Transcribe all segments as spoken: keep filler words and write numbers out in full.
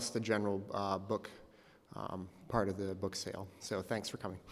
the general uh, book um, part of the book sale. So thanks for coming.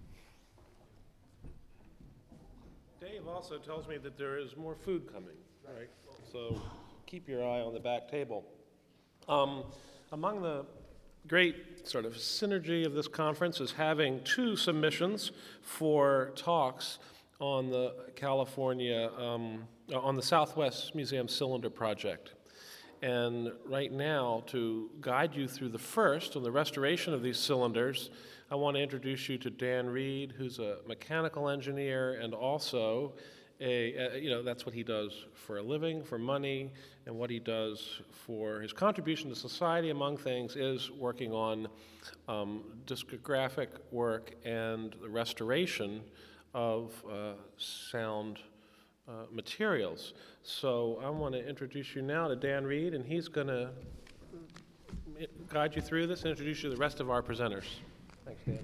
Dave also tells me that there is more food coming, right? So keep your eye on the back table. Um, among the great sort of synergy of this conference is having two submissions for talks on the California, um, on the Southwest Museum Cylinder Project. And right now, to guide you through the first, on the restoration of these cylinders, I want to introduce you to Dan Reed, who's a mechanical engineer and also a, a, you know, that's what he does for a living, for money, and what he does for his contribution to society, among things, is working on um, discographic work and the restoration of uh, sound uh, materials. So I want to introduce you now to Dan Reed, and he's going to guide you through this and introduce you to the rest of our presenters. Thanks, Dan.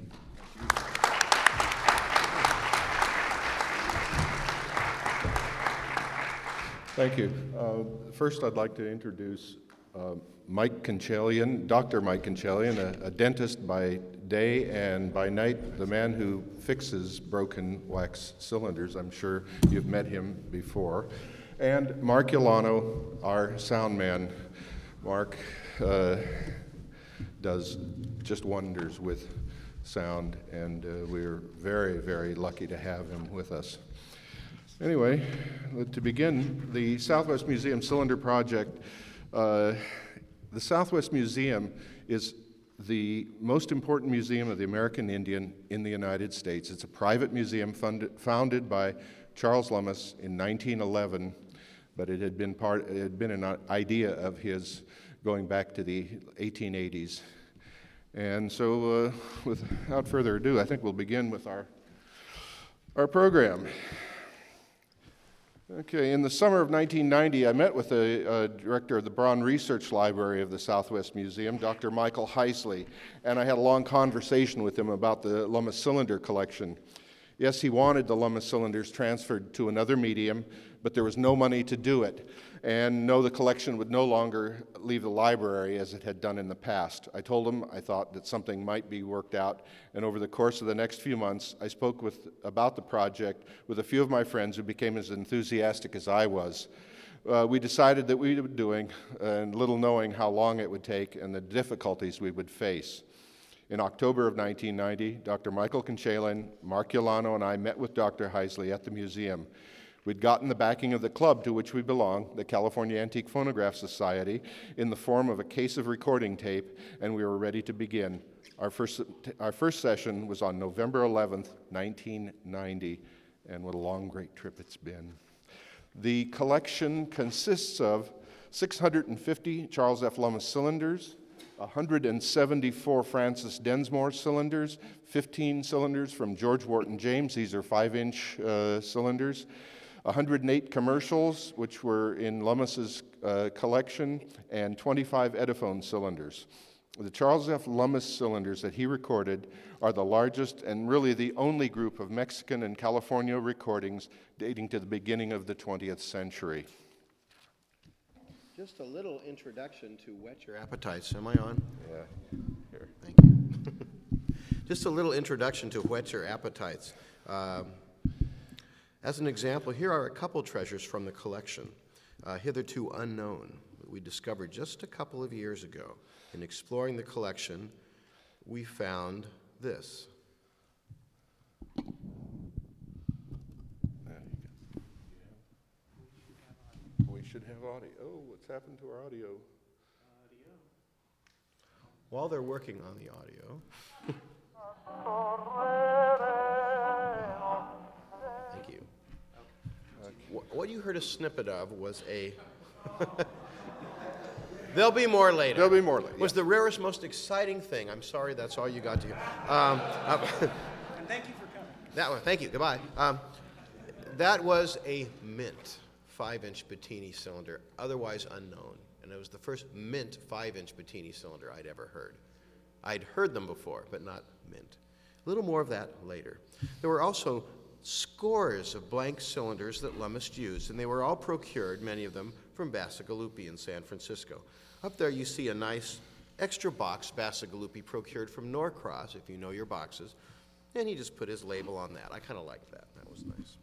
Thank you. Uh, first, I'd like to introduce uh, Mike Conchalian, Doctor Mike Conchalian, a, a dentist by day and by night, the man who fixes broken wax cylinders. I'm sure you've met him before. And Mark Ulano, our sound man. Mark uh, does just wonders with sound, and uh, we're very, very lucky to have him with us. Anyway, to begin, the Southwest Museum Cylinder Project. Uh, the Southwest Museum is the most important museum of the American Indian in the United States. It's a private museum funded, founded by Charles Lummis in nineteen eleven, but it had been part. It had been an idea of his going back to the eighteen eighties. And so, uh, without further ado, I think we'll begin with our our program. Okay, in the summer of nineteen ninety, I met with the uh, director of the Braun Research Library of the Southwest Museum, Doctor Michael Heisley, and I had a long conversation with him about the Lummis cylinder collection. Yes, he wanted the Lummis cylinders transferred to another medium, but there was no money to do it. And no, the collection would no longer leave the library as it had done in the past. I told him I thought that something might be worked out, and over the course of the next few months, I spoke with, about the project with a few of my friends who became as enthusiastic as I was. Uh, we decided that we were doing, and little knowing how long it would take and the difficulties we would face. In October of nineteen ninety, Doctor Michael Conchalian, Mark Ulano, and I met with Doctor Heisley at the museum. We'd gotten the backing of the club to which we belong, the California Antique Phonograph Society, in the form of a case of recording tape, and we were ready to begin. Our first, our first session was on November eleventh, nineteen ninety, and what a long, great trip it's been. The collection consists of six hundred fifty Charles F. Lummis cylinders, one hundred seventy-four Francis Densmore cylinders, fifteen cylinders from George Wharton James, these are five-inch uh, cylinders, one hundred eight commercials, which were in Lummis's uh, collection, and twenty-five Epiphone cylinders. The Charles F. Lummis cylinders that he recorded are the largest and really the only group of Mexican and California recordings dating to the beginning of the twentieth century. Just a little introduction to Whet Your Appetites. Am I on? Yeah. Here. Thank you. Just a little introduction to Whet Your Appetites. Um, As an example, here are a couple treasures from the collection, uh, hitherto unknown, that we discovered just a couple of years ago. In exploring the collection, we found this. There you go. We should have audio. Oh, what's happened to our audio? Audio. While they're working on the audio, thank you. What you heard a snippet of was a, there'll be more later. There'll be more later. Was the rarest, most exciting thing. I'm sorry, that's all you got to hear. Um, uh, and thank you for coming. that one, thank you, goodbye. Um, that was a mint five-inch Bettini cylinder, otherwise unknown. And it was the first mint five-inch Bettini cylinder I'd ever heard. I'd heard them before, but not mint. A little more of that later. There were also scores of blank cylinders that Lummis used, and they were all procured, many of them, from Bacigalupi in San Francisco. Up there you see a nice extra box Bacigalupi procured from Norcross, if you know your boxes, and he just put his label on that. I kind of liked that. That was nice.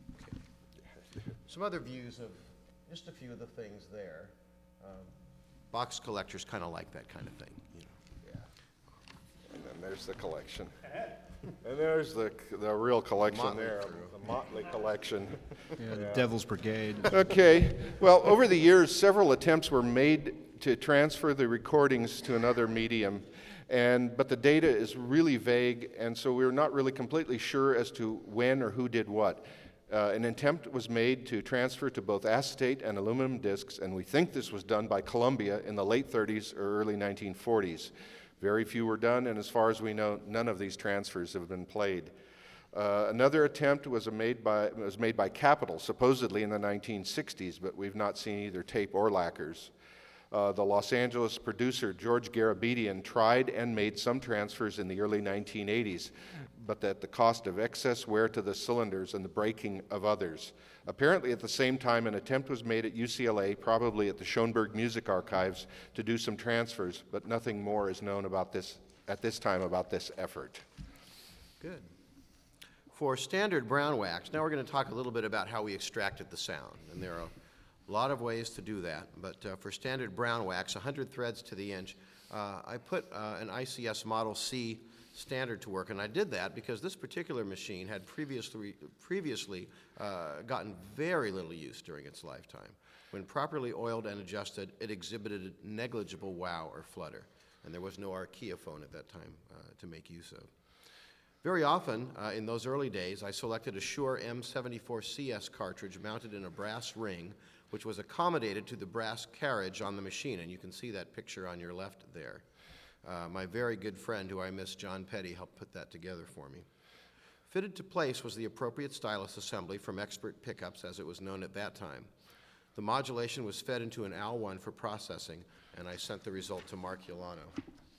Okay. Some other views of just a few of the things there. Um, box collectors kind of like that kind of thing, you know. Yeah. And then there's the collection. And there's the, the real collection Motley there, crew. the Motley collection. Yeah, the Devil's Brigade. Okay, well, over the years, several attempts were made to transfer the recordings to another medium, and but the data is really vague, and so we're not really completely sure as to when or who did what. Uh, an attempt was made to transfer to both acetate and aluminum discs, and we think this was done by Columbia in the late thirties or early nineteen forties. Very few were done, and as far as we know, none of these transfers have been played. Uh, another attempt was made by was made by Capitol, supposedly in the nineteen sixties, but we've not seen either tape or lacquers. Uh, the Los Angeles producer George Garabedian tried and made some transfers in the early nineteen eighties, but at the cost of excess wear to the cylinders and the breaking of others. Apparently, at the same time, an attempt was made at U C L A, probably at the Schoenberg Music Archives, to do some transfers, but nothing more is known about this at this time about this effort. Good. For standard brown wax, now we're going to talk a little bit about how we extracted the sound, and there are a lot of ways to do that, but uh, for standard brown wax, one hundred threads to the inch, uh, I put uh, an I C S Model C standard to work, and I did that because this particular machine had previously, previously uh, gotten very little use during its lifetime. When properly oiled and adjusted, it exhibited negligible wow or flutter, and there was no Archaeophone at that time uh, to make use of. Very often, uh, in those early days, I selected a Shure M seventy-four C S cartridge mounted in a brass ring, which was accommodated to the brass carriage on the machine, and you can see that picture on your left there. Uh, my very good friend, who I miss, John Petty, helped put that together for me. Fitted to place was the appropriate stylus assembly from Expert Pickups, as it was known at that time. The modulation was fed into an A L one for processing, and I sent the result to Mark Yolano.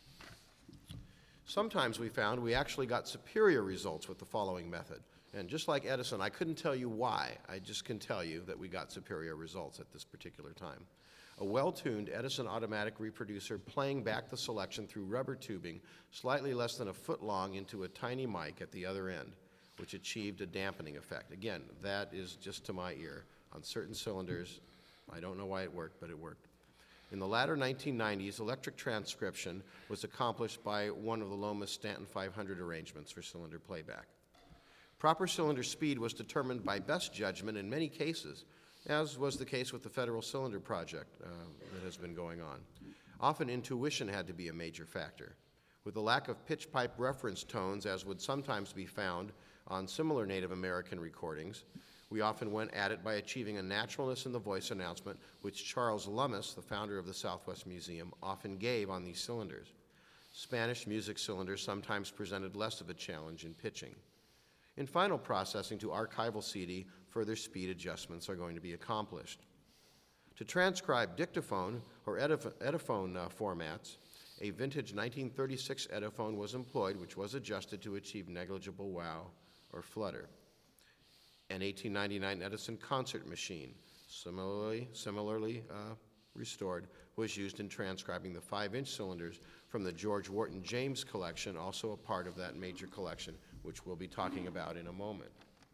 Sometimes we found we actually got superior results with the following method. And just like Edison, I couldn't tell you why. I just can tell you that we got superior results at this particular time. A well-tuned Edison automatic reproducer playing back the selection through rubber tubing slightly less than a foot long into a tiny mic at the other end, which achieved a dampening effect. Again, that is just to my ear. On certain cylinders, I don't know why it worked, but it worked. In the latter nineteen nineties, electric transcription was accomplished by one of the Lomas Stanton five hundred arrangements for cylinder playback. Proper cylinder speed was determined by best judgment in many cases, as was the case with the Federal Cylinder Project uh, that has been going on. Often intuition had to be a major factor. With the lack of pitch pipe reference tones, as would sometimes be found on similar Native American recordings, we often went at it by achieving a naturalness in the voice announcement, which Charles Lummis, the founder of the Southwest Museum, often gave on these cylinders. Spanish music cylinders sometimes presented less of a challenge in pitching. In final processing to archival C D, further speed adjustments are going to be accomplished. To transcribe dictaphone or edif Ediphone uh, formats, a vintage nineteen thirty-six Ediphone was employed, which was adjusted to achieve negligible wow or flutter. An eighteen ninety-nine Edison concert machine, similarly, similarly uh, restored, was used in transcribing the five-inch cylinders from the George Wharton James collection, also a part of that major collection, which we'll be talking about in a moment.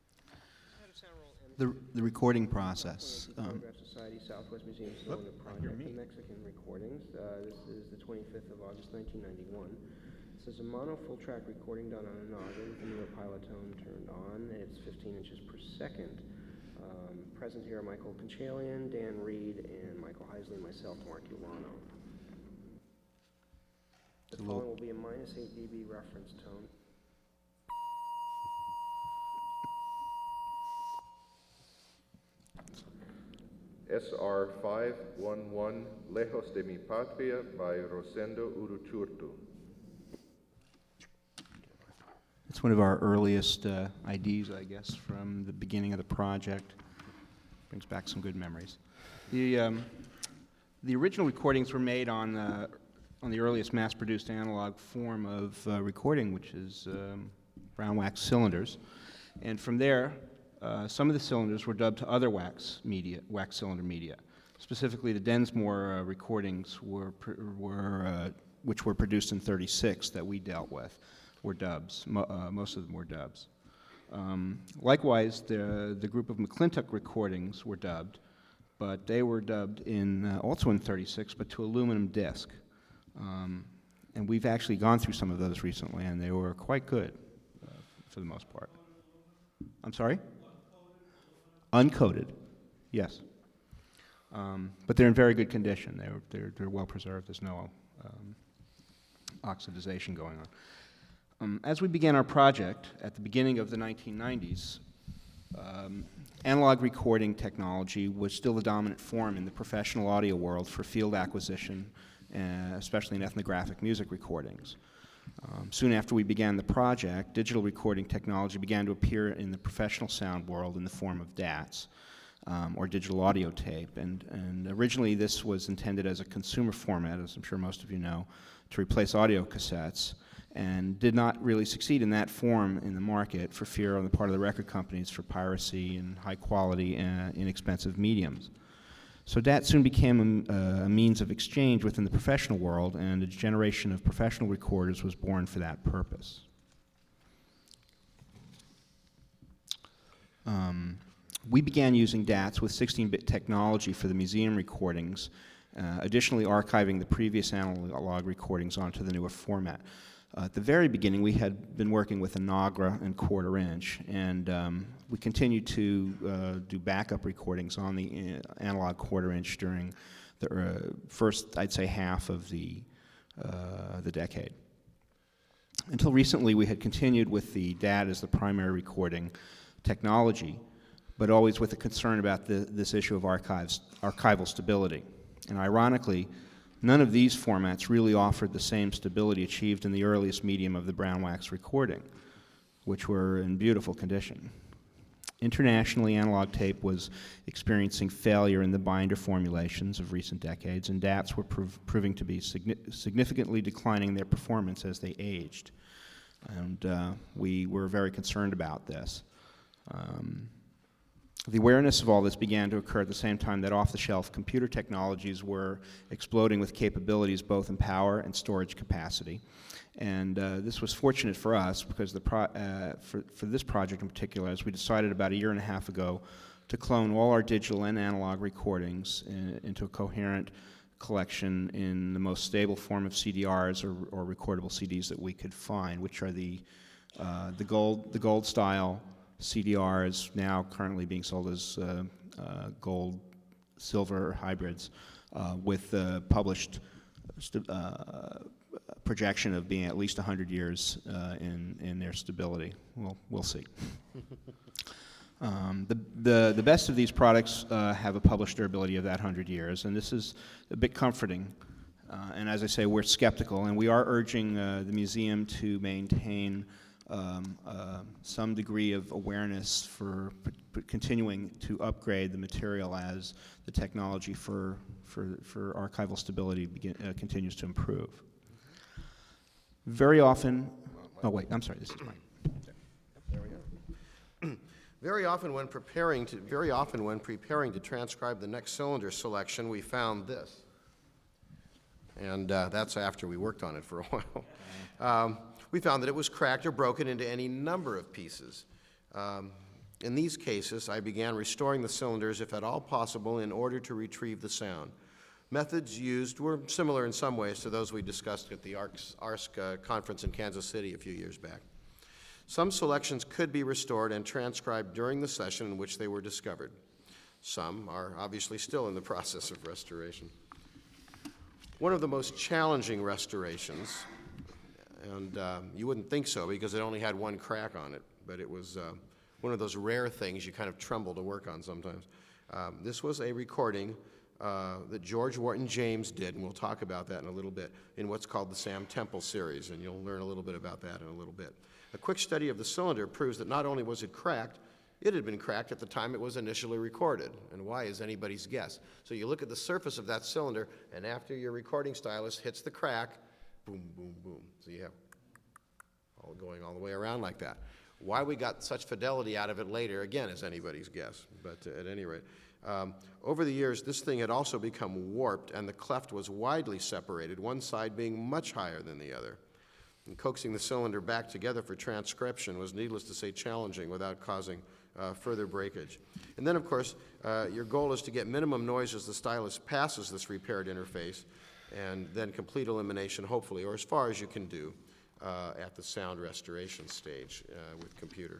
The, the recording process. Um, Photograph Society, Southwest Museum Cylinder Project, the Mexican recordings. Uh, this is the twenty-fifth of August, nineteen ninety-one. This is a mono full track recording done on a noggin with the newer Pilotone turned on. It's fifteen inches per second. Um, present here are Michael Conchalian, Dan Reed, and Michael Heisley, and myself, Mark Ulano. The following will be a minus eight dB reference tone. S R five one one, Lejos de mi Patria by Rosendo Uruchurtu. It's one of our earliest uh, I Ds, I guess, from the beginning of the project. Brings back some good memories. The, um, the original recordings were made on, uh, on the earliest mass-produced analog form of uh, recording, which is um, brown wax cylinders. And from there, uh, some of the cylinders were dubbed to other wax media, wax cylinder media. Specifically, the Densmore uh, recordings were, pr were uh, which were produced in thirty-six that we dealt with, were dubs. Mo uh, most of them were dubs. Um, likewise, the, the group of McClintock recordings were dubbed, but they were dubbed in uh, also in thirty-six, but to aluminum disc. Um, and we've actually gone through some of those recently, and they were quite good uh, for the most part. I'm sorry? Uncoated, yes. Um, but they're in very good condition. They're, they're, they're well preserved. There's no um, oxidization going on. Um, as we began our project at the beginning of the nineteen nineties, um, analog recording technology was still the dominant form in the professional audio world for field acquisition, uh, especially in ethnographic music recordings. Um, soon after we began the project, digital recording technology began to appear in the professional sound world in the form of D A Ts, um, or digital audio tape. And, and originally this was intended as a consumer format, as I'm sure most of you know, to replace audio cassettes, and did not really succeed in that form in the market for fear on the part of the record companies for piracy and high quality and inexpensive mediums. So D A T soon became a, a means of exchange within the professional world, and a generation of professional recorders was born for that purpose. Um, we began using D A Ts with sixteen bit technology for the museum recordings, uh, additionally archiving the previous analog recordings onto the newer format. Uh, at the very beginning, we had been working with a Nagra and quarter inch, and um, we continued to uh, do backup recordings on the uh, analog quarter inch during the uh, first, I'd say, half of the, uh, the decade. Until recently, we had continued with the D A T as the primary recording technology, but always with a concern about the, this issue of archives, archival stability. And ironically, none of these formats really offered the same stability achieved in the earliest medium of the brown wax recording, which were in beautiful condition. Internationally, analog tape was experiencing failure in the binder formulations of recent decades, and D A Ts were prov proving to be signi significantly declining their performance as they aged. And uh, we were very concerned about this. Um, The awareness of all this began to occur at the same time that off-the-shelf computer technologies were exploding with capabilities both in power and storage capacity. And uh, this was fortunate for us because the pro uh, for, for this project in particular, as we decided about a year and a half ago to clone all our digital and analog recordings in, into a coherent collection in the most stable form of C D Rs or, or recordable C Ds that we could find, which are the, uh, the, gold, the gold style C D Rs, now currently being sold as uh, uh, gold, silver hybrids, uh, with uh, published uh, projection of being at least one hundred years uh, in, in their stability. We'll, we'll see. um, the, the, the best of these products uh, have a published durability of that one hundred years, and this is a bit comforting. Uh, and as I say, we're skeptical, and we are urging uh, the museum to maintain Um, uh, some degree of awareness for p continuing to upgrade the material as the technology for, for, for archival stability begin, uh, continues to improve. Very often, oh wait, I'm sorry, this is mine. There we go. Very often when preparing to, very often when preparing to transcribe the next cylinder selection, we found this. And uh, that's after we worked on it for a while. Um, we found that it was cracked or broken into any number of pieces. Um, in these cases, I began restoring the cylinders, if at all possible, in order to retrieve the sound. Methods used were similar in some ways to those we discussed at the A R C, A R C uh, conference in Kansas City a few years back. Some selections could be restored and transcribed during the session in which they were discovered. Some are obviously still in the process of restoration. One of the most challenging restorations, and uh, you wouldn't think so because it only had one crack on it, but it was uh, one of those rare things you kind of tremble to work on sometimes. Um, this was a recording uh, that George Wharton James did, and we'll talk about that in a little bit, in what's called the Sam Temple series, and you'll learn a little bit about that in a little bit. A quick study of the cylinder proves that not only was it cracked, it had been cracked at the time it was initially recorded. And why is anybody's guess. So you look at the surface of that cylinder, and after your recording stylus hits the crack, boom, boom, boom. So you have all going all the way around like that. Why we got such fidelity out of it later, again, is anybody's guess. But uh, at any rate, Um, over the years, this thing had also become warped, and the cleft was widely separated, one side being much higher than the other. And coaxing the cylinder back together for transcription was, needless to say, challenging without causing uh, further breakage. And then, of course, uh, your goal is to get minimum noise as the stylus passes this repaired interface, and then complete elimination, hopefully, or as far as you can do uh, at the sound restoration stage uh, with computer.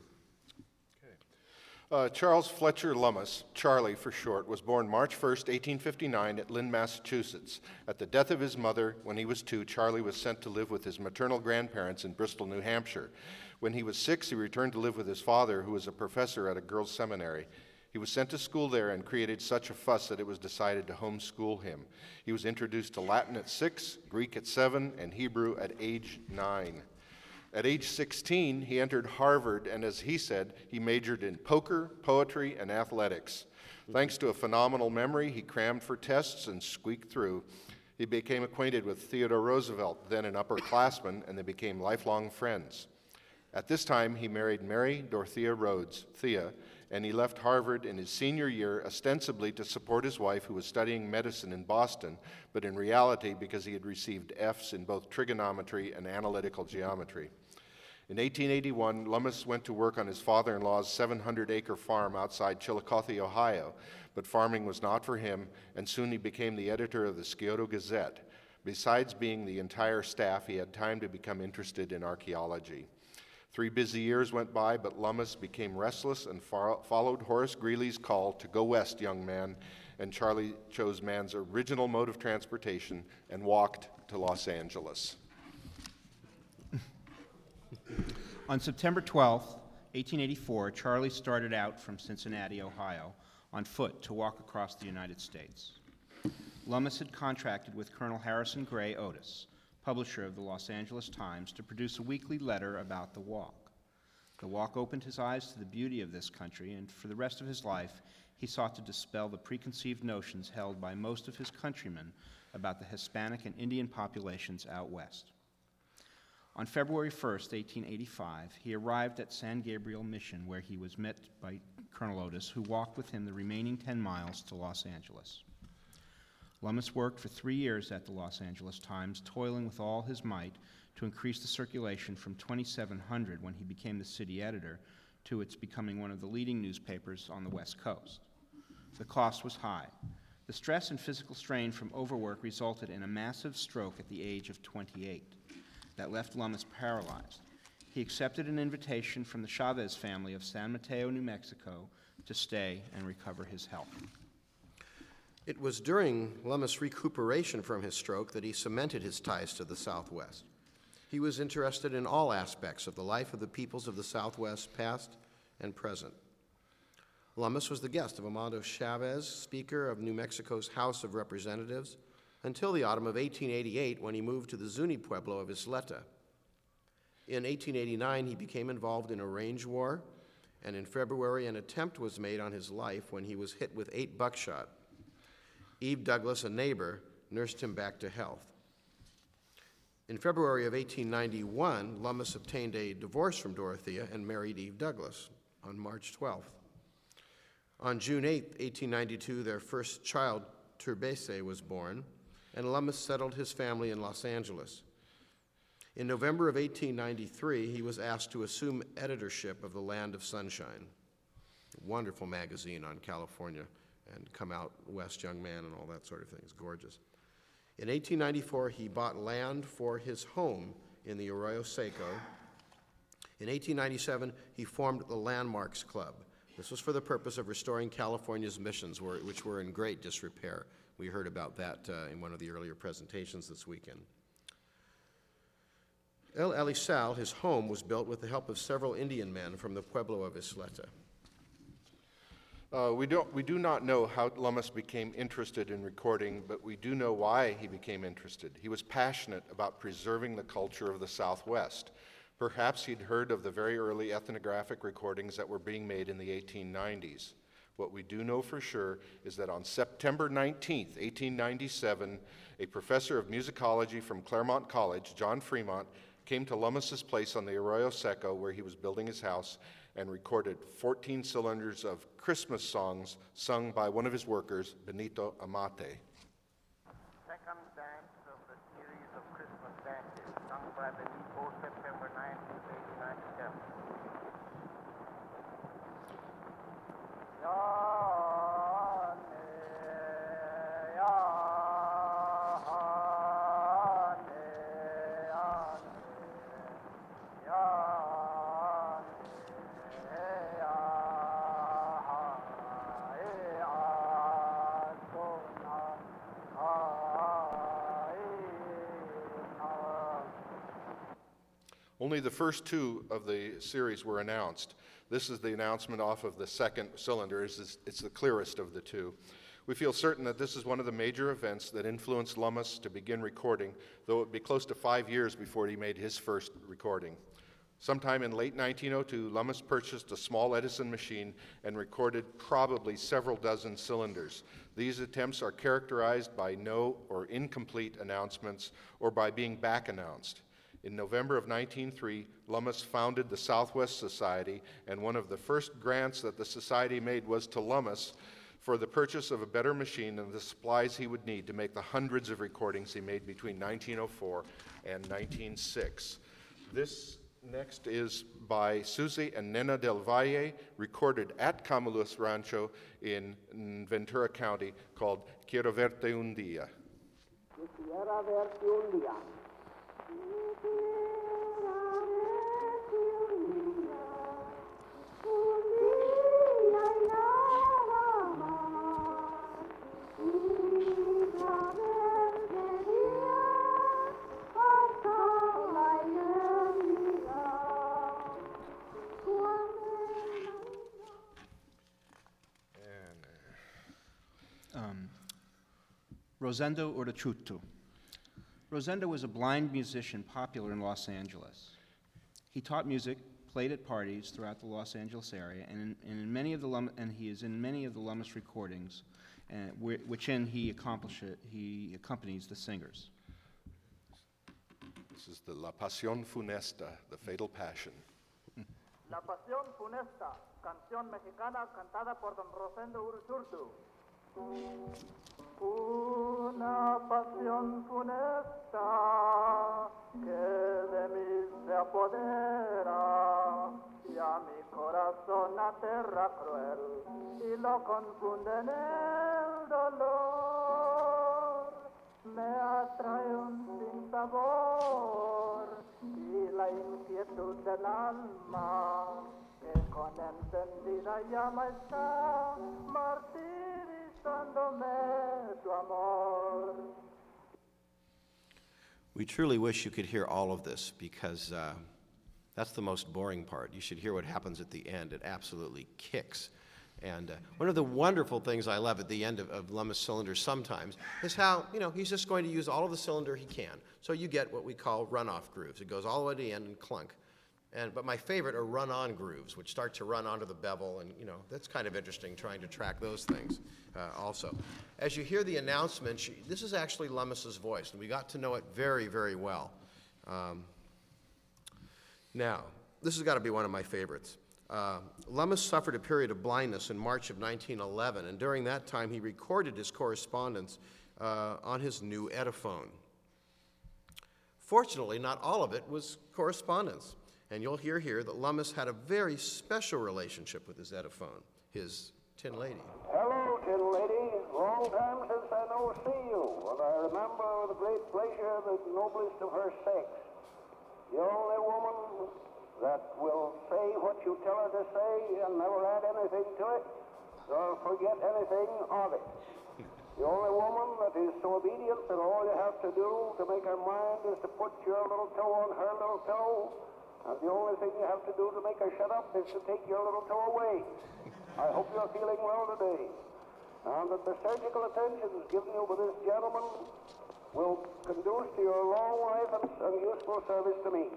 Uh, Charles Fletcher Lummis, Charlie for short, was born March first, eighteen fifty-nine at Lynn, Massachusetts. At the death of his mother, when he was two, Charlie was sent to live with his maternal grandparents in Bristol, New Hampshire. When he was six, he returned to live with his father, who was a professor at a girls' seminary. He was sent to school there and created such a fuss that it was decided to homeschool him. He was introduced to Latin at six, Greek at seven, and Hebrew at age nine. At age sixteen, he entered Harvard, and as he said, he majored in poker, poetry, and athletics. Thanks to a phenomenal memory, he crammed for tests and squeaked through. He became acquainted with Theodore Roosevelt, then an upperclassman, and they became lifelong friends. At this time, he married Mary Dorothea Rhodes, Thea, and he left Harvard in his senior year ostensibly to support his wife, who was studying medicine in Boston, but in reality because he had received F's in both trigonometry and analytical geometry. In eighteen eighty-one, Lummis went to work on his father-in-law's seven hundred acre farm outside Chillicothe, Ohio, but farming was not for him, and soon he became the editor of the Scioto Gazette. Besides being the entire staff, he had time to become interested in archaeology. Three busy years went by, but Lummis became restless and fo- followed Horace Greeley's call to go west, young man, and Charlie chose man's original mode of transportation and walked to Los Angeles. On September twelfth, eighteen eighty-four, Charlie started out from Cincinnati, Ohio, on foot to walk across the United States. Lummis had contracted with Colonel Harrison Gray Otis, publisher of the Los Angeles Times, to produce a weekly letter about the walk. The walk opened his eyes to the beauty of this country, and for the rest of his life, he sought to dispel the preconceived notions held by most of his countrymen about the Hispanic and Indian populations out west. On February first, eighteen eighty-five, he arrived at San Gabriel Mission, where he was met by Colonel Otis, who walked with him the remaining ten miles to Los Angeles. Lummis worked for three years at the Los Angeles Times, toiling with all his might to increase the circulation from twenty-seven hundred when he became the city editor to its becoming one of the leading newspapers on the West Coast. The cost was high. The stress and physical strain from overwork resulted in a massive stroke at the age of twenty-eight. That left Lummis paralyzed. He accepted an invitation from the Chavez family of San Mateo, New Mexico, to stay and recover his health. It was during Lummis' recuperation from his stroke that he cemented his ties to the Southwest. He was interested in all aspects of the life of the peoples of the Southwest, past and present. Lummis was the guest of Amado Chavez, Speaker of New Mexico's House of Representatives, until the autumn of eighteen eighty-eight, when he moved to the Zuni Pueblo of Isleta. In eighteen eighty-nine, he became involved in a range war, and in February, an attempt was made on his life when he was hit with eight buckshot. Eve Douglas, a neighbor, nursed him back to health. In February of eighteen ninety-one, Lummis obtained a divorce from Dorothea and married Eve Douglas on March twelfth. On June eighth, eighteen ninety-two, their first child, Turbese, was born, and Lummis settled his family in Los Angeles. In November of eighteen ninety-three, he was asked to assume editorship of The Land of Sunshine, a wonderful magazine on California, and Come Out West, Young Man, and all that sort of thing. It's gorgeous. In eighteen ninety-four, he bought land for his home in the Arroyo Seco. In eighteen ninety-seven, he formed the Landmarks Club. This was for the purpose of restoring California's missions, which were in great disrepair. We heard about that uh, in one of the earlier presentations this weekend. El Alisal, his home, was built with the help of several Indian men from the Pueblo of Isleta. Uh, we, don't, we do not know how Lummis became interested in recording, but we do know why he became interested. He was passionate about preserving the culture of the Southwest. Perhaps he'd heard of the very early ethnographic recordings that were being made in the eighteen nineties. What we do know for sure is that on September nineteenth, eighteen ninety-seven, a professor of musicology from Claremont College, John Fremont, came to Lummis's place on the Arroyo Seco, where he was building his house, and recorded fourteen cylinders of Christmas songs sung by one of his workers, Benito Amate. Second dance of the series of Christmas dances sung by Benito, September nineteenth, eighteen ninety-seven. Only the first two of the series were announced. This is the announcement off of the second cylinder. It's, it's the clearest of the two. We feel certain that this is one of the major events that influenced Lummis to begin recording, though it would be close to five years before he made his first recording. Sometime in late nineteen oh two, Lummis purchased a small Edison machine and recorded probably several dozen cylinders. These attempts are characterized by no or incomplete announcements or by being back announced. In November of nineteen oh three, Lummis founded the Southwest Society, and one of the first grants that the Society made was to Lummis for the purchase of a better machine and the supplies he would need to make the hundreds of recordings he made between nineteen oh four and nineteen oh six. This next is by Susie and Nena del Valle, recorded at Camulus Rancho in Ventura County, called Quiero Verte Un Día. Quisiera verte un día. Um, Rosendo Urdachutu. Rosendo was a blind musician popular in Los Angeles. He taught music, played at parties throughout the Los Angeles area, and, in, and, in many of the Lum, and he is in many of the Lummis recordings, uh, which in he, accomplish it, he accompanies the singers. This is the La Pasión Funesta, the Fatal Passion. La Pasión Funesta, canción mexicana cantada por don Rosendo Urdachutu. Una pasión funesta que de mí se apodera y a mi corazón aterra cruel y lo confunde en el dolor. Me atrae un sinsabor y la inquietud del alma que con encendida llama está martirizándome tu amor. We truly wish you could hear all of this because uh, that's the most boring part. You should hear what happens at the end. It absolutely kicks. And uh, one of the wonderful things I love at the end of, of Lummis Cylinders sometimes is how, you know, he's just going to use all of the cylinder he can. So you get what we call runoff grooves. It goes all the way to the end and clunk. And, but my favorite are run-on grooves, which start to run onto the bevel, and you know that's kind of interesting trying to track those things uh, also. As you hear the announcement, she, this is actually Lummis's voice, and we got to know it very, very well. Um, now, this has got to be one of my favorites. Uh, Lummis suffered a period of blindness in March of nineteen eleven, and during that time he recorded his correspondence uh, on his new Ediphone. Fortunately, not all of it was correspondence. And you'll hear here that Lummis had a very special relationship with his Ediphone, his Tin Lady. Hello, Tin Lady. Long time since I know see you, and I remember with great pleasure the noblest of her sex. The only woman that will say what you tell her to say and never add anything to it, or forget anything of it. The only woman that is so obedient that all you have to do to make her mind is to put your little toe on her little toe. And the only thing you have to do to make her shut up is to take your little toe away. I hope you're feeling well today. And that the surgical attentions given you by this gentleman will conduce to your long life and, and useful service to me.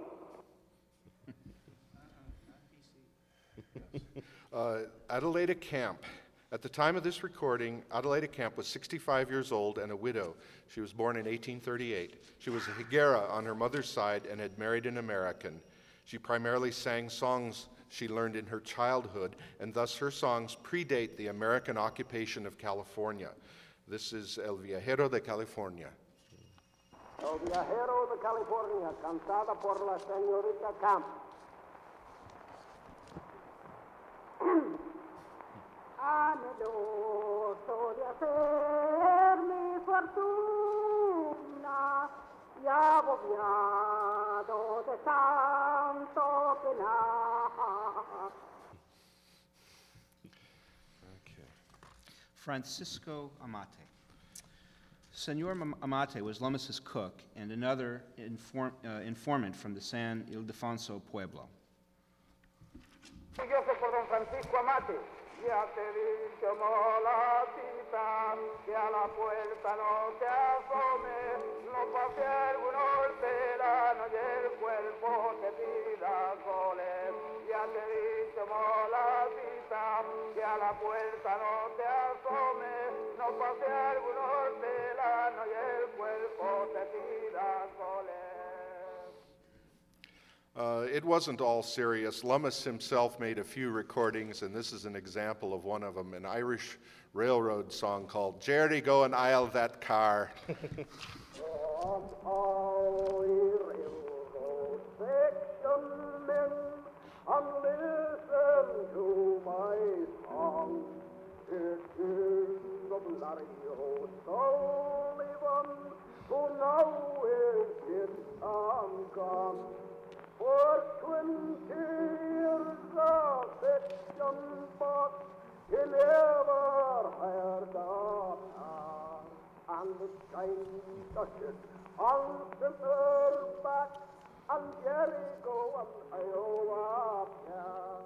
uh, Adelaida Camp. At the time of this recording, Adelaida Camp was sixty-five years old and a widow. She was born in eighteen thirty-eight. She was a Higuera on her mother's side and had married an American. She primarily sang songs she learned in her childhood, and thus her songs predate the American occupation of California. This is El Viajero de California. El Viajero de California, cantada por la señorita Camp. Anheloso de hacer mi fortuna y agobiado de tanto penar. Okay. Francisco Amate. Senor Mam- Amate was Lomas's cook and another inform, uh, informant from the San Ildefonso Pueblo. Yo soy por don Francisco Amate, ya te he dicho molatita, que a la puerta no te asomes, no pase algún hortelano y el cuerpo te pida soles. Ya te he dicho molatita, que a la puerta no te asomes, no pase algún hortelano y el cuerpo te pida soles. Uh, it wasn't all serious. Lummis himself made a few recordings, and this is an example of one of them, an Irish railroad song called Jerry Go and Aisle That Car. Come all ye railroad section men, and listen to my song. It is of Larry O'Sullivan, who now is in and gone. For twenty years a section boss, he never heard a car. And the shine touches on center back, and Jericho and Iowa Pier.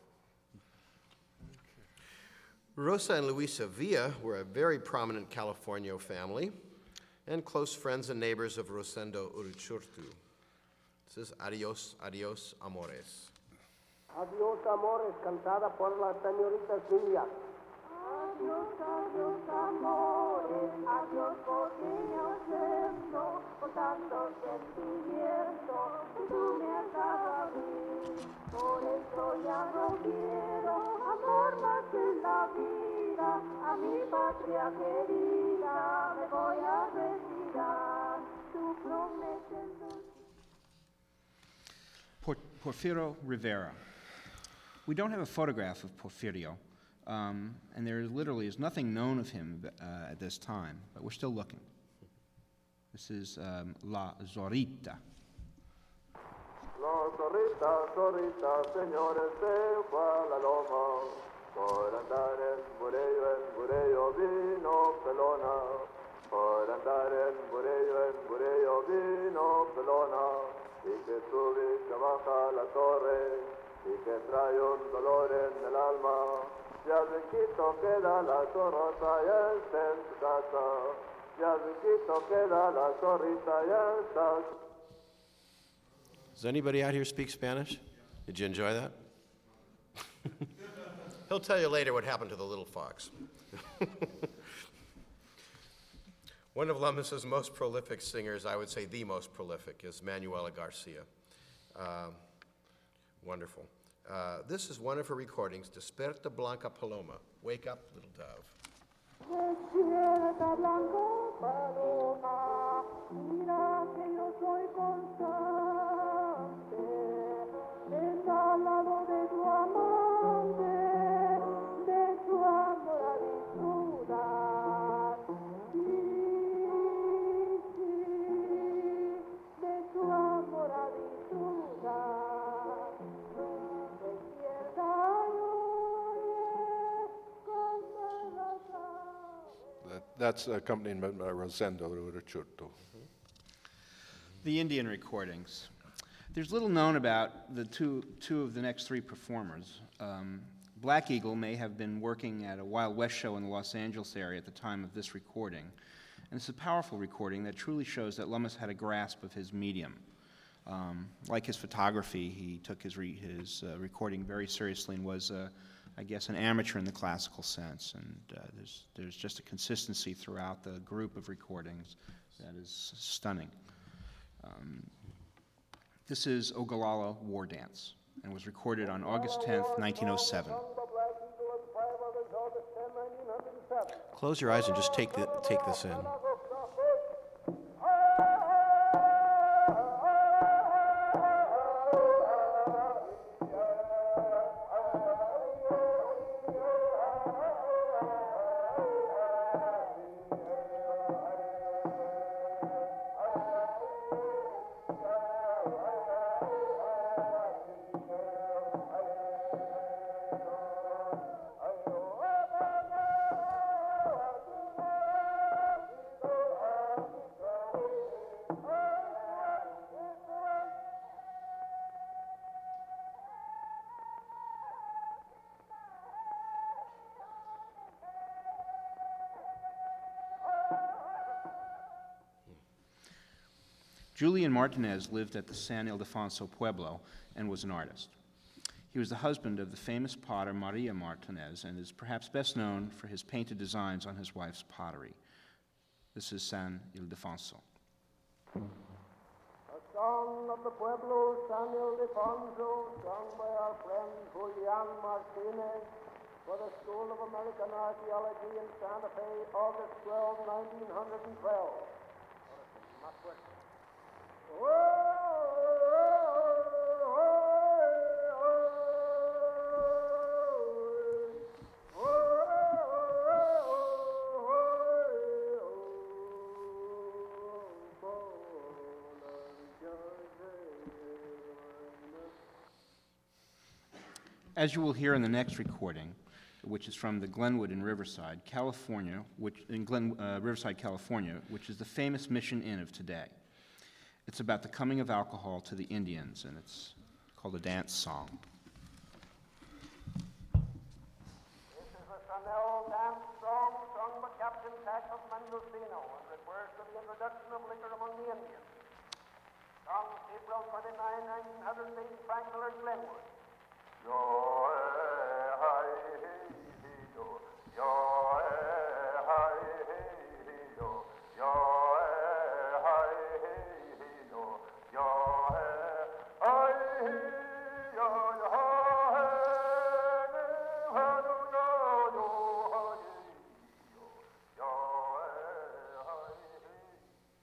Rosa and Luisa Villa were a very prominent Californio family and close friends and neighbors of Rosendo Uruchurtu. This is Adios, Adios, Amores. Adiós, amores, cantada por la señorita Villa. Adiós, adiós, amores, adiós, costillas siento, por tanto sentimiento, tú me has dado a mí. Por eso ya no quiero amor más en la vida, a mi patria querida me voy a retirar. Tú prometes dulce. Por- Porfirio Rivera. We don't have a photograph of Porfirio, um, and there literally is nothing known of him uh, at this time, but we're still looking. This is um, La Zorrita. La zorrita, zorrita, señores, se fue a la loma, por andar en burello, en burello vino pelona, por andar en burello, en burello vino pelona. Y que sube, que baja la torre, y que trae un dolor en el alma. Ya riquito queda la zorrota, ya está en su casa. Ya riquito queda la zorrita, ya está. Does anybody out here speak Spanish? Did you enjoy that? He'll tell you later what happened to the little fox. One of Lummis's most prolific singers, I would say the most prolific, is Manuela Garcia. Uh, wonderful. Uh, this is one of her recordings, Desperta Blanca Paloma, Wake Up, Little Dove. Despierta, blanca paloma, mira que yo soy constante, está al lado de tu amante, de tu amor a disfrutar. Sí, sí, de tu amor a disfrutar. Despierta, That, that's accompaniment by Rosendo Uruchurtu. The Indian recordings. There's little known about the two, two of the next three performers. Um, Black Eagle may have been working at a Wild West show in the Los Angeles area at the time of this recording. And it's a powerful recording that truly shows that Lummis had a grasp of his medium. Um, like his photography, he took his, re- his uh, recording very seriously and was, uh, I guess, an amateur in the classical sense. And uh, there's, there's just a consistency throughout the group of recordings that is stunning. Um, this is Ogallala War Dance. and was recorded on August tenth, nineteen oh seven. Close your eyes and just take, the, take this in. Julian Martinez lived at the San Ildefonso Pueblo and was an artist. He was the husband of the famous potter Maria Martinez and is perhaps best known for his painted designs on his wife's pottery. This is San Ildefonso. A song of the Pueblo, San Ildefonso, sung by our friend Julian Martinez for the School of American Archaeology in Santa Fe, August twelfth, nineteen twelve. As you will hear in the next recording, which is from the Glenwood in Riverside, California, which, in Glen, uh, Riverside, California, which is the famous Mission Inn of today. It's about the coming of alcohol to the Indians, and it's called a dance song. This is a Chanel dance song sung by Captain Tackle Mendocino and refers to the introduction of liquor among the Indians. On April twenty-ninth, nineteen eighty, Frank Miller, Glenwood. Yo, eh, hi, hey, hey, yo. Yo, eh, hi, hey, hey, yo. Yo, eh, hi, hey, hey, yo. Yo, eh, hi, hey, yo, yo, hey, hey, yo, yo, yo, yo, eh, hi, hey.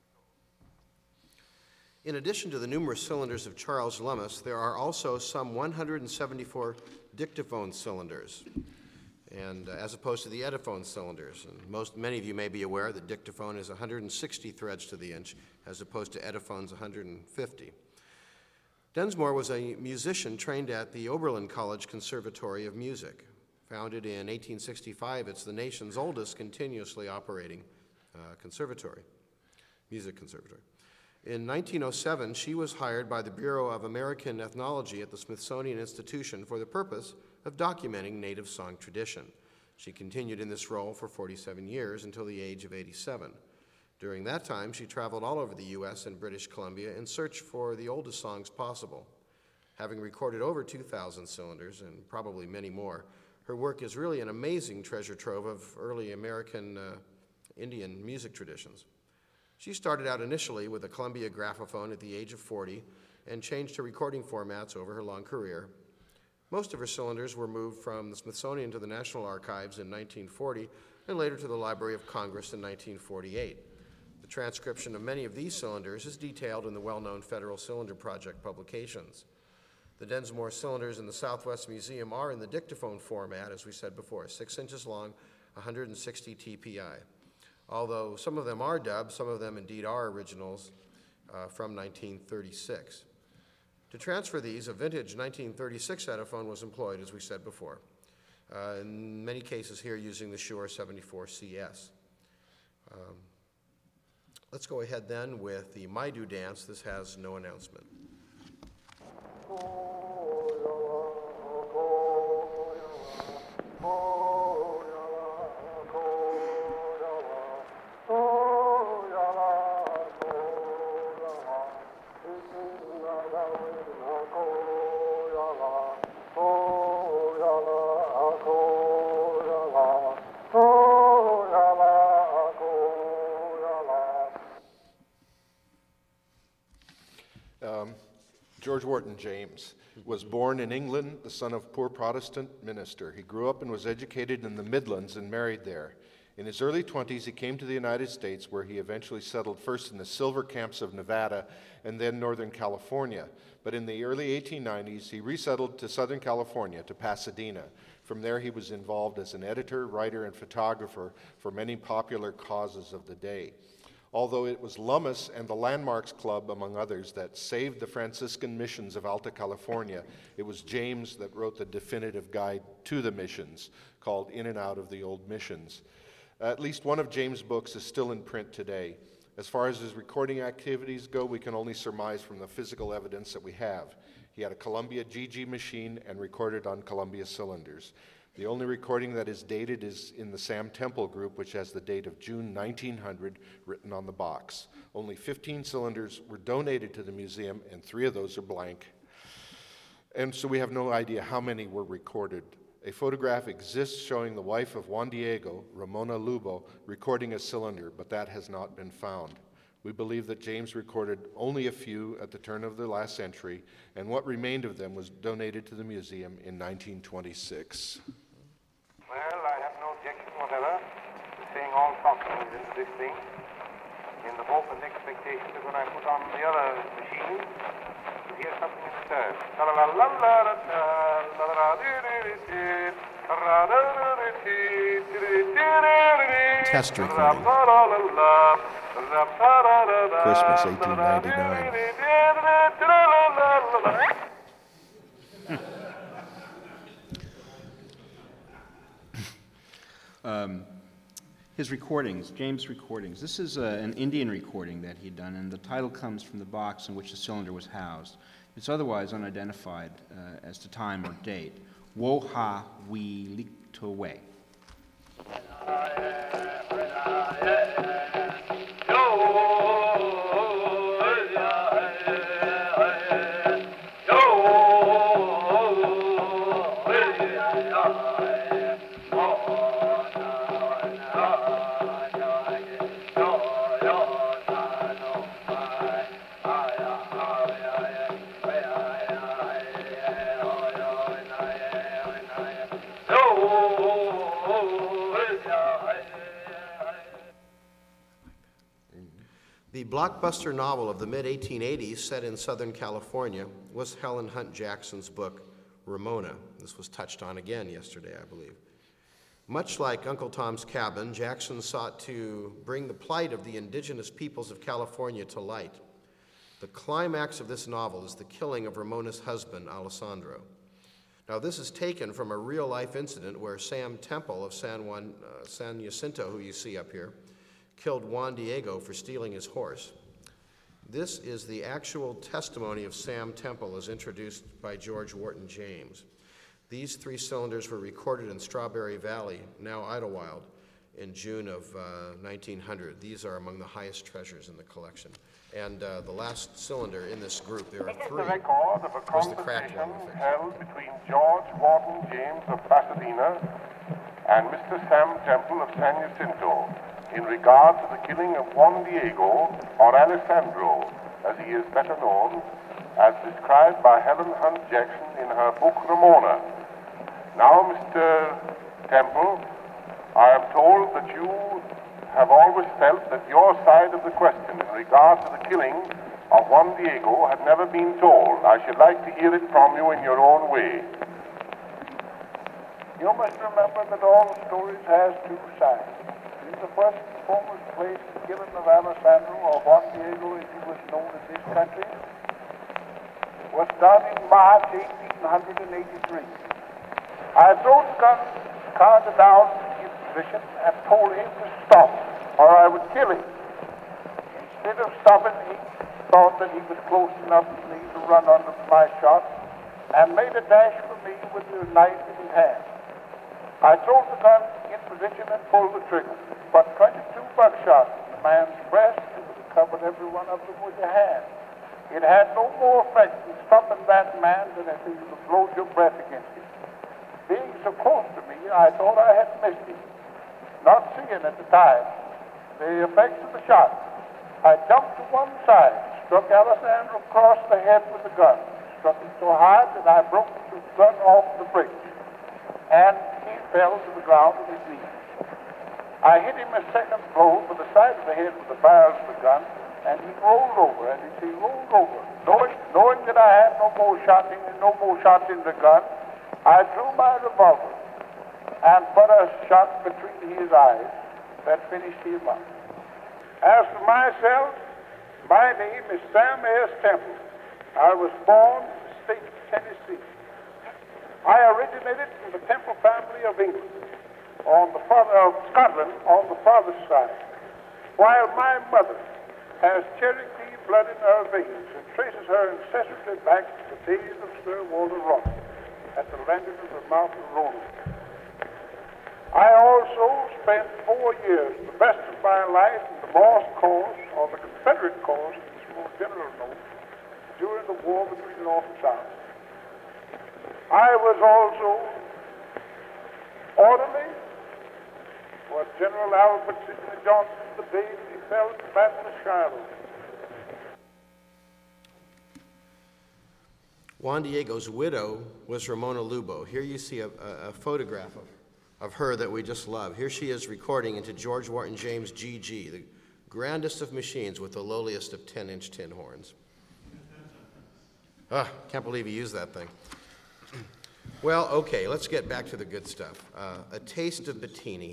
In addition to the numerous cylinders of Charles Lummis, there are also some one hundred seventy-four dictaphone cylinders, and uh, as opposed to the Epiphone cylinders. And most, many of you may be aware that dictaphone is one hundred sixty threads to the inch, as opposed to Epiphone's one hundred fifty. Densmore was a musician trained at the Oberlin College Conservatory of Music. Founded in eighteen sixty-five, it's the nation's oldest continuously operating uh, conservatory, music conservatory. In nineteen oh seven, she was hired by the Bureau of American Ethnology at the Smithsonian Institution for the purpose of documenting native song tradition. She continued in this role for forty-seven years until the age of eighty-seven. During that time, she traveled all over the U S and British Columbia in search for the oldest songs possible. Having recorded over two thousand cylinders, and probably many more, her work is really an amazing treasure trove of early American uh, Indian music traditions. She started out initially with a Columbia graphophone at the age of forty and changed her recording formats over her long career. Most of her cylinders were moved from the Smithsonian to the National Archives in nineteen forty and later to the Library of Congress in nineteen forty-eight. The transcription of many of these cylinders is detailed in the well-known Federal Cylinder Project publications. The Densmore cylinders in the Southwest Museum are in the dictaphone format, as we said before, six inches long, one hundred sixty T P I. Although some of them are dubbed, some of them indeed are originals uh, from nineteen thirty-six. To transfer these, a vintage nineteen thirty-six Epiphone was employed, as we said before, uh, in many cases here using the Shure seventy-four C S. Um, let's go ahead then with the Maidu dance. This has no announcement. George Wharton James was born in England, the son of a poor Protestant minister. He grew up and was educated in the Midlands and married there. In his early twenties, he came to the United States, where he eventually settled first in the silver camps of Nevada and then Northern California. But in the early eighteen nineties, he resettled to Southern California, to Pasadena. From there, he was involved as an editor, writer, and photographer for many popular causes of the day. Although it was Lummis and the Landmarks Club, among others, that saved the Franciscan missions of Alta California, it was James that wrote the definitive guide to the missions, called In and Out of the Old Missions. At least one of James' books is still in print today. As far as his recording activities go, we can only surmise from the physical evidence that we have. He had a Columbia G G machine and recorded on Columbia cylinders. The only recording that is dated is in the Sam Temple group, which has the date of June nineteen hundred written on the box. Only fifteen cylinders were donated to the museum, and three of those are blank. And so we have no idea how many were recorded. A photograph exists showing the wife of Juan Diego, Ramona Lubo, recording a cylinder, but that has not been found. We believe that James recorded only a few at the turn of the last century, and what remained of them was donated to the museum in nineteen twenty-six. Well, I have no objection whatever to seeing all songs into this thing, in the hope and expectation that when I put on the other machine, you'll hear something in return. Test recording. Christmas, eighteen ninety-nine. Um, his recordings, James' recordings. This is uh, an Indian recording that he'd done, and the title comes from the box in which the cylinder was housed. It's otherwise unidentified uh, as to time or date. Wo ha we lik to way. The blockbuster novel of the mid eighteen eighties, set in Southern California, was Helen Hunt Jackson's book, Ramona. This was touched on again yesterday, I believe. Much like Uncle Tom's Cabin, Jackson sought to bring the plight of the indigenous peoples of California to light. The climax of this novel is the killing of Ramona's husband, Alessandro. Now, this is taken from a real-life incident where Sam Temple of San Juan, uh, San Jacinto, who you see up here, killed Juan Diego for stealing his horse. This is the actual testimony of Sam Temple as introduced by George Wharton James. These three cylinders were recorded in Strawberry Valley, now Idlewild, in June of uh, nineteen hundred. These are among the highest treasures in the collection. And uh, the last cylinder in this group, there are This is three, the record of a was the cracked conversation one. held between George Wharton James of Pasadena and Mister Sam Temple of San Jacinto in regard to the killing of Juan Diego, or Alessandro, as he is better known, as described by Helen Hunt Jackson in her book Ramona. Now, Mister Temple, I am told that you have always felt that your side of the question in regard to the killing of Juan Diego had never been told. I should like to hear it from you in your own way. You must remember that all stories has two sides. In the first and foremost place, the killing of Alessandro, or Juan Diego as he was known in this country, was done in March eighteen eighty-three. I threw the gun, Carter down in his position and told him to stop, or I would kill him. Instead of stopping, he thought that he was close enough to me to run under my shot, and made a dash for me with the knife in his hand. I threw the gun in position and pulled the trigger, but twenty-two buckshot in the man's breast covered every one of them with your hand. It had no more effect in stopping that man than if he would blow your breath against him. Being so close to me, I thought I had missed him, not seeing at the time the effects of the shot. I jumped to one side, struck Alessandro across the head with the gun. Struck him so hard that I broke the gun off the bridge, and he fell to the ground with his knees. I hit him a second blow for the side of the head with the barrel of the gun, and he rolled over, and as he rolled over, knowing, knowing that I had no more shot in, no more shots in the gun, I drew my revolver and put a shot between his eyes that finished him up. As for myself, my name is Sam S. Temple. I was born in the state of Tennessee. I originated from the Temple family of England, on the father of Scotland on the father's side, while my mother has Cherokee blood in her veins and traces her ancestry back to the days of Sir Walter Raleigh at the landing of the mouth of Roanoke. I also spent four years, the best of my life, in the Morse cause, or the Confederate cause, as it's more generally known, during the war between the North and South. I was also orderly for General Albert Sidney Johnson the day that he fell at the Battle of Shiloh. Juan Diego's widow was Ramona Lubo. Here you see a, a, a photograph of, of her that we just love. Here she is recording into George Wharton James G G, the grandest of machines with the lowliest of ten-inch tin horns. Ah, can't believe he used that thing. Well, okay, let's get back to the good stuff. Uh, a taste of Bettini.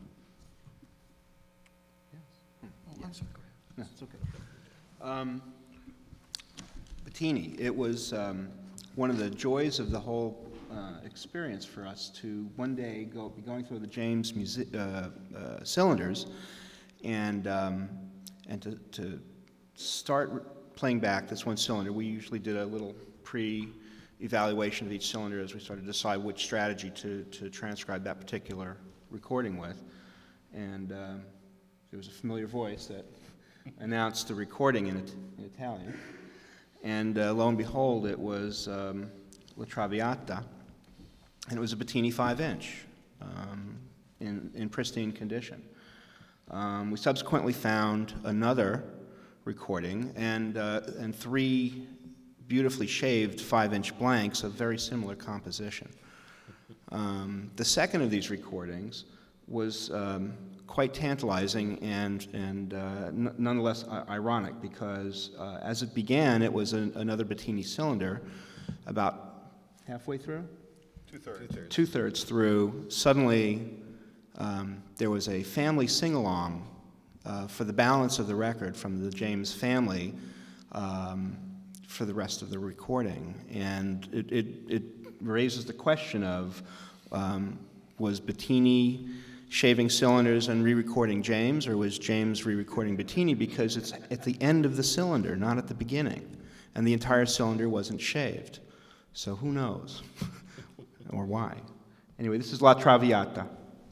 Yes, no, it's okay. Um, Bettini, it was um, one of the joys of the whole uh, experience for us to one day go be going through the James Muse- uh, uh, cylinders and um, and to, to start playing back this one cylinder. We usually did a little pre-evaluation of each cylinder as we started to decide which strategy to, to transcribe that particular recording with. And um, there was a familiar voice that announced the recording in, it, in Italian. And uh, lo and behold, it was um, La Traviata, and it was a Bettini five-inch um, in, in pristine condition. Um, we subsequently found another recording and, uh, and three beautifully shaved five-inch blanks of very similar composition. Um, the second of these recordings was um, quite tantalizing and, and uh, n- nonetheless uh, ironic because uh, as it began, it was an, another Bettini cylinder about halfway through? Two-thirds. Two-thirds. Two-thirds through. Suddenly, um, there was a family sing-along uh, for the balance of the record from the James family um, for the rest of the recording. And it, it, it raises the question of, um, was Bettini shaving cylinders and re-recording James, or was James re-recording Bettini? Because it's at the end of the cylinder, not at the beginning. And the entire cylinder wasn't shaved. So who knows? Or why? Anyway, this is La Traviata.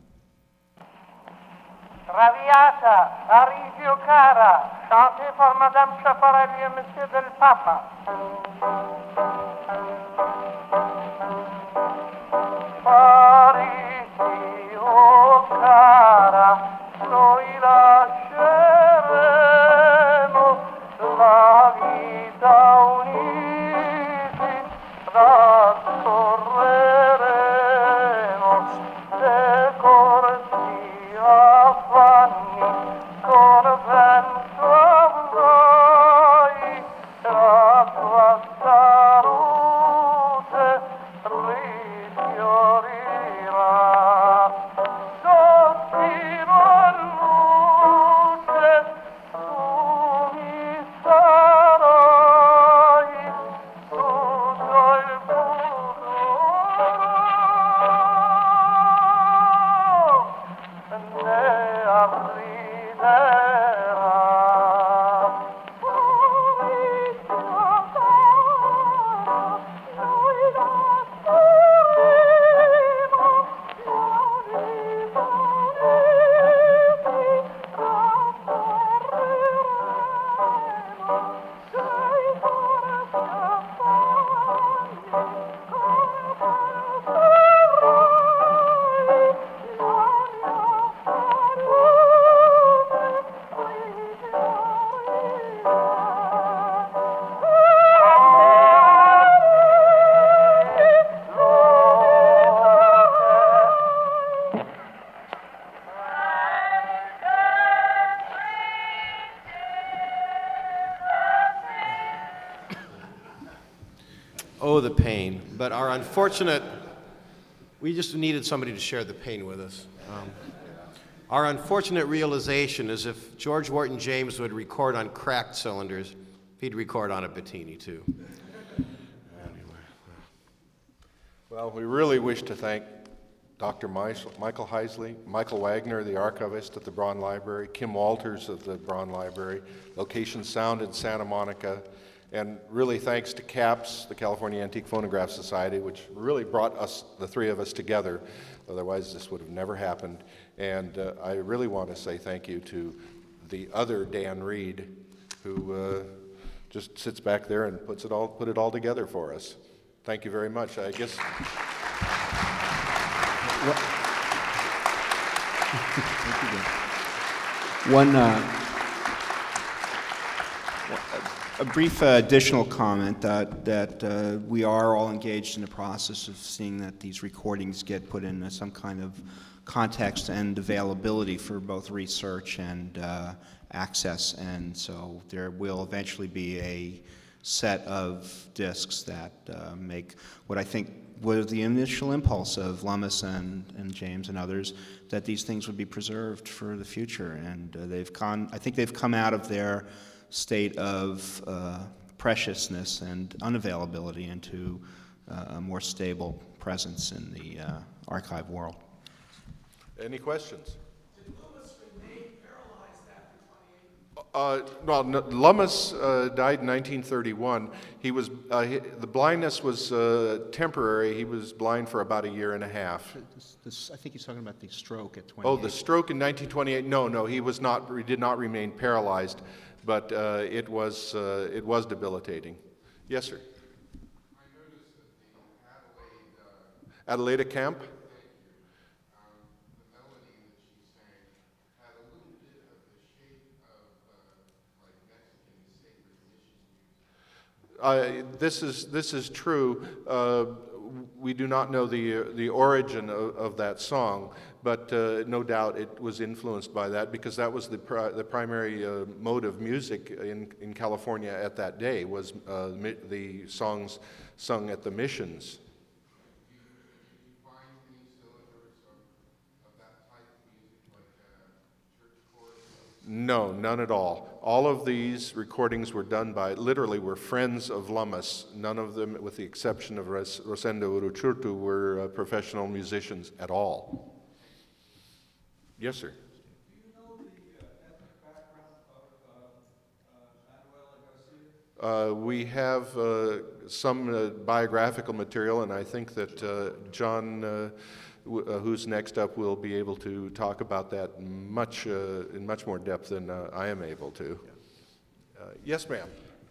Traviata, Arigio cara, chantez par Madame Schiaparelli et Monsieur del Papa. Arigio cara, noi lasceremo la vita uniti, trascorreremo le corsi affanni con vento avrai la tua salute rifiorirà. Sospiro a luce, tu mi sarai tutto il futuro. Ne arriverà. Oh, the pain. But our unfortunate, we just needed somebody to share the pain with us. Um, our unfortunate realization is if George Wharton James would record on cracked cylinders, he'd record on a Bettini too. Anyway. Well, we really wish to thank Doctor Michael Heisley, Michael Wagner, the archivist at the Braun Library, Kim Walters of the Braun Library, Location Sound in Santa Monica, and really thanks to CAPS, the California Antique Phonograph Society, which really brought us, the three of us, together. Otherwise, this would have never happened. And uh, I really want to say thank you to the other Dan Reed, who uh, just sits back there and puts it all, put it all together for us. Thank you very much. I guess. One, uh, a brief uh, additional comment that, that uh, we are all engaged in the process of seeing that these recordings get put in some kind of context and availability for both research and uh, access, and so there will eventually be a set of discs that uh, make what I think was the initial impulse of Lummis and, and James and others, that these things would be preserved for the future. And uh, they've gone, I think they've come out of their state of uh, preciousness and unavailability into uh, a more stable presence in the uh, archive world. Any questions? Uh, well, no, Lummis uh, died in nineteen thirty-one. He was uh, he, the blindness was uh, temporary. He was blind for about a year and a half. This, this, I think he's talking about the stroke at twenty-eight. Oh, the stroke in nineteen twenty-eight. No, no, he was not. He did not remain paralyzed, but uh, it was uh, it was debilitating. Yes, sir. I noticed that the Adelaide, uh, Adelaide camp. Uh, this is this is true. Uh, we do not know the uh, the origin of, of that song, but uh, no doubt it was influenced by that, because that was the pri the primary uh, mode of music in in California at that day, was uh, mi the songs sung at the missions. No, none at all. All of these recordings were done by, literally were friends of Lummis. None of them, with the exception of Ros Rosendo Uruchurtu, were uh, professional musicians at all. Yes, sir. Do you know the uh, ethnic background of uh, uh, Manuela Garcia? Uh, we have uh, some uh, biographical material, and I think that uh, John, uh, w uh, who's next up, will be able to talk about that much uh, in much more depth than uh, I am able to. Uh, yes, ma'am.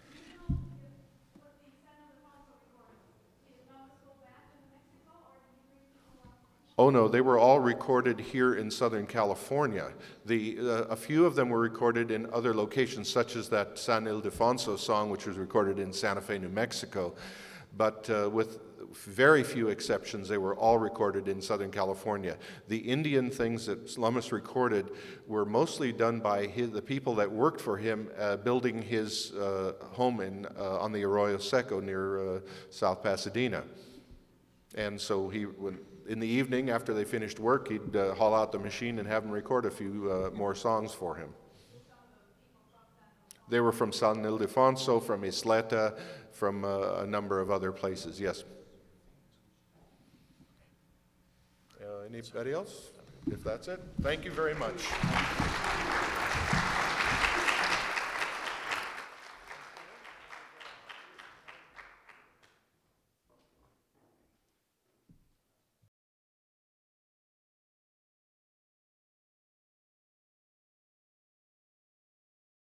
Oh no, they were all recorded here in Southern California. The, uh, a few of them were recorded in other locations, such as that San Ildefonso song, which was recorded in Santa Fe, New Mexico. But uh, with very few exceptions, they were all recorded in Southern California. The Indian things that Lummis recorded were mostly done by his, the people that worked for him uh, building his uh, home in, uh, on the Arroyo Seco near uh, South Pasadena. And so he would, in the evening, after they finished work, he'd uh, haul out the machine and have them record a few uh, more songs for him. They were from San Ildefonso, from Isleta, from uh, a number of other places, yes. Uh, anybody else? If that's it, thank you very much.